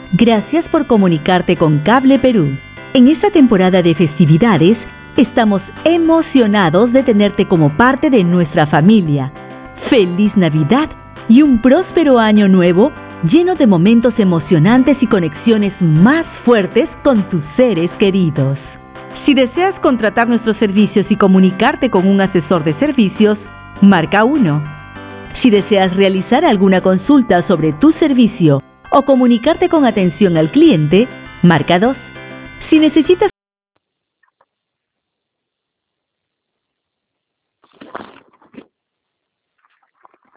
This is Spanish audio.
Gracias por comunicarte con Cable Perú. En esta temporada de festividades, estamos emocionados de tenerte como parte de nuestra familia. ¡Feliz Navidad y un próspero año nuevo lleno de momentos emocionantes y conexiones más fuertes con tus seres queridos! Si deseas contratar nuestros servicios y comunicarte con un asesor de servicios, marca 1. Si deseas realizar alguna consulta sobre tu servicio o comunicarte con atención al cliente, marca 2. Si necesitas